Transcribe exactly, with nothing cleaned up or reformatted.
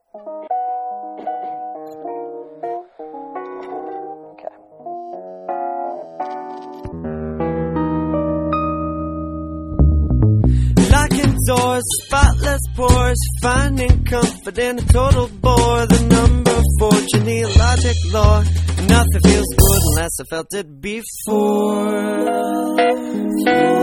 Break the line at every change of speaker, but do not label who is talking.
Locking doors, spotless pores, finding comfort in a total bore. The number of four, genealogic lore. Nothing feels good unless I felt it before.